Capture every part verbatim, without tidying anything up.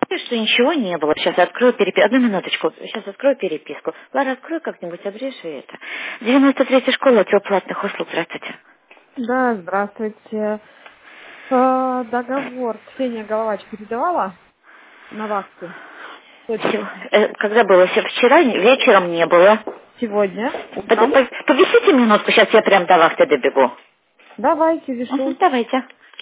Что ничего не было. Сейчас открою переписку. Одну минуточку. Сейчас открою переписку. Лара, открой как-нибудь, обрежь и это. девяносто третья школа отдел платных услуг. Здравствуйте. Да, здравствуйте. Э, договор Ксения Головач передавала на вахту? Всё. Точно. Э, Когда было? Всё, вчера вечером не было. Сегодня, Под- утром. по- Повисите минутку, сейчас я прям до вахты добегу. Давайте, Мгм, вешу. давайте.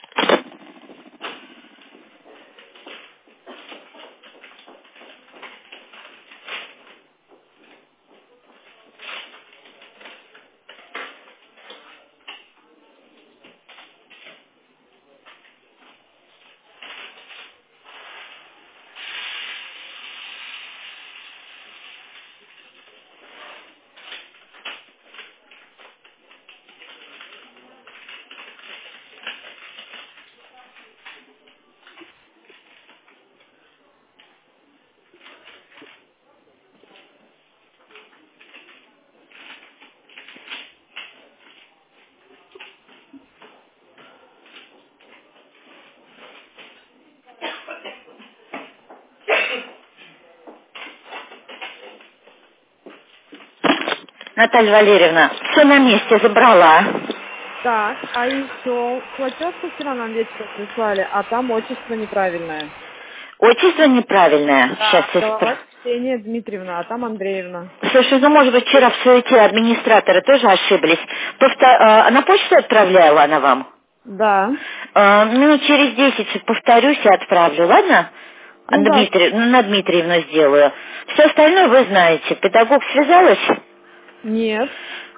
Наталья Валерьевна, все на месте забрала. Так, а еще платежку вчера нам вечером прислали, а там отчество неправильное. Отчество неправильное. Сейчас Да. я Головач спр- Ксения Дмитриевна, а там Андреевна. Слушай, ну может быть вчера в суете администраторы тоже ошиблись. Повто- э, На почту отправляла она вам? Да. Э, Минут через десять повторюсь и отправлю, ладно? А Ну да. Дмитрий, ну, на Дмитриевну сделаю. Все остальное вы знаете. Педагог связалась? Нет.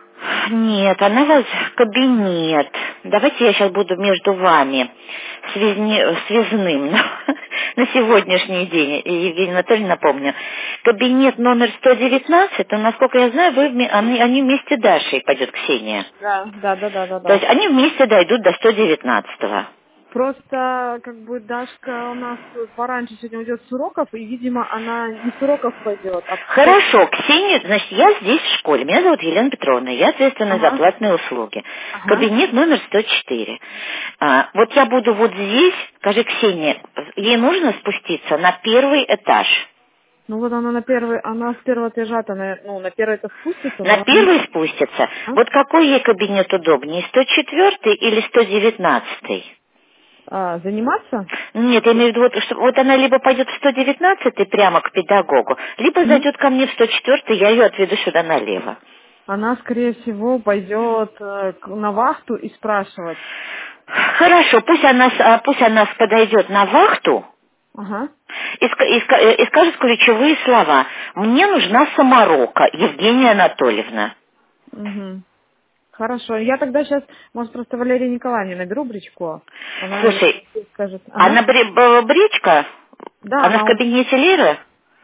Нет, она вас в кабинет. Давайте я сейчас буду между вами связни- связным на сегодняшний день. И Евгения Анатольевна, напомню. Кабинет номер сто девятнадцать, то, насколько я знаю, вы, вме- они, они вместе с Дашей пойдет Ксения. Да, да, да, да, да, То есть да. они вместе дойдут до сто девятнадцатого. Просто, как бы, Дашка у нас пораньше сегодня уйдет с уроков, и, видимо, она не с уроков пойдет, а после... Хорошо, Ксения, значит, я здесь в школе. Меня зовут Елена Петровна, я ответственна за Ага, платные услуги. ага. Кабинет номер сто четыре. А, вот я буду вот здесь, скажи, Ксения, ей нужно спуститься на первый этаж. Ну вот она на первый, она с первого этажа-то, на, ну, на первый это спустится, На но она не... первый спустится. А? Вот какой ей кабинет удобнее, сто четвёртый или сто девятнадцатый? А, заниматься? Нет, я имею в виду, вот, что, вот она либо пойдет в сто девятнадцатый прямо к педагогу, либо Мгм. зайдет ко мне в сто четвёртый, я ее отведу сюда налево. Она, скорее всего, пойдет э, к- на вахту и спрашивать. Хорошо, пусть она, с- а, пусть она подойдет на вахту Ага. и, ска- и ска- э, и скажет ключевые слова. Мне нужна саморока, Евгения Анатольевна. Угу. Хорошо. Я тогда сейчас, может, просто Валерию Николаевне наберу бричку. Она, наверное, Слушай, скажет. она Ага. бри- б- бричка, Да, она в она у... кабинете Леры,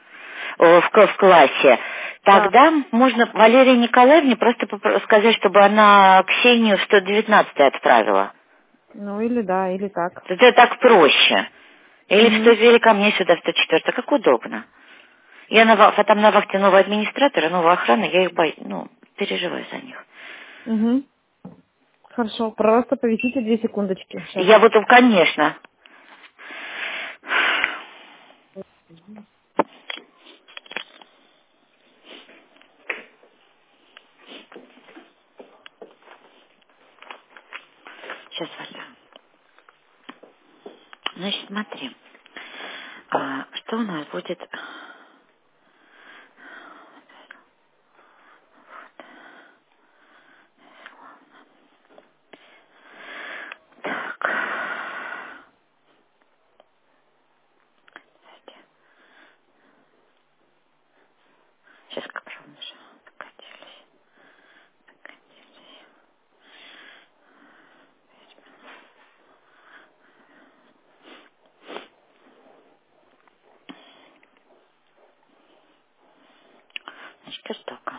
э, в, к- в классе. Да. Тогда можно Валерии Николаевне просто попро- сказать, чтобы она Ксению в сто девятнадцатый отправила. Ну, или да, или так. Это так проще. Или, в сто, Угу. или ко мне сюда в сто четвёртый, как удобно. Я на, ва- а там на вахте новые администраторы, новая охрана, я их боюсь, ну, переживаю за них. Угу. Хорошо. Просто повисите две секундочки. Сейчас. Я буду, конечно. Сейчас, Валя. Значит, смотри. А, что у нас будет? Так. Сейчас как ровно же докатились. Докатились. Значит, что только.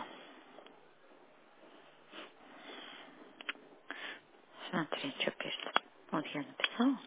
Смотри, что пишет. Вот я написала.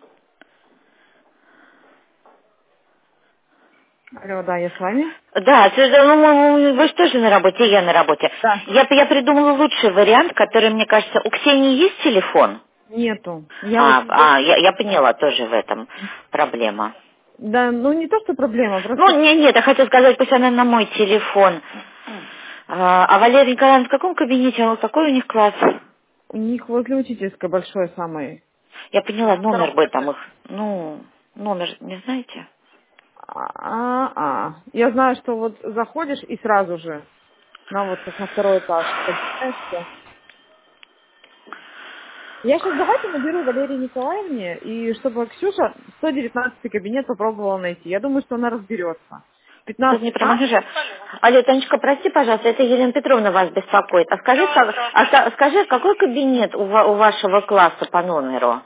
Алло, да, я с вами? Да, ты- да, ну, вы же тоже на работе, и я на работе. Да. Я, я придумала лучший вариант, который, мне кажется, у Ксении есть телефон? Нету. Я вот... А, а я, я поняла, тоже в этом проблема. Да, ну не то, что проблема, просто... Ну, не, нет, я хочу сказать, пусть она на мой телефон. А, а Валерий Николаевич в каком кабинете? Он какой у них класс? У них возле учительской большой самый. Я поняла, На номер втором бы этаже. там их. Ну, номер, не знаете? А-а-а. Я знаю, что вот заходишь и сразу же, на вот как на второй этаж, поднимаешься. Я сейчас давайте наберу Валерии Николаевне, и чтобы Ксюша сто девятнадцатый кабинет попробовала найти. Я думаю, что она разберется. Тут не пятнадцать А? промахнешь. Алло, Танечка, прости, пожалуйста, это Елена Петровна вас беспокоит. А скажи, Да, как, а здравствуйте. ска- скажи, какой кабинет у, ва- у вашего класса по номеру?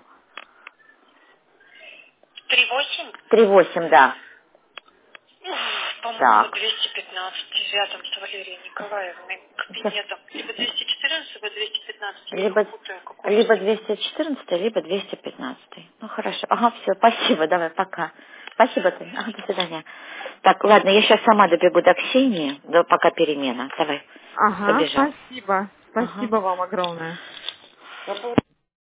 Три восемь? Три восемь, да. Ух, по-моему, Так. двести пятнадцать рядом с Валерией Николаевной Сейчас. кабинетом. Либо двести четырнадцать, либо двести пятнадцать. Я их Либо, путаю либо какой-то. двести четырнадцать, либо двести пятнадцать. Ну, хорошо. Ага, все, спасибо, давай, пока. Спасибо, Таня. Ага, до свидания. Так, ладно, я сейчас сама добегу до Ксении, до, пока перемена. Давай, Ага, побежал. спасибо. Ага. Спасибо вам огромное. По поводу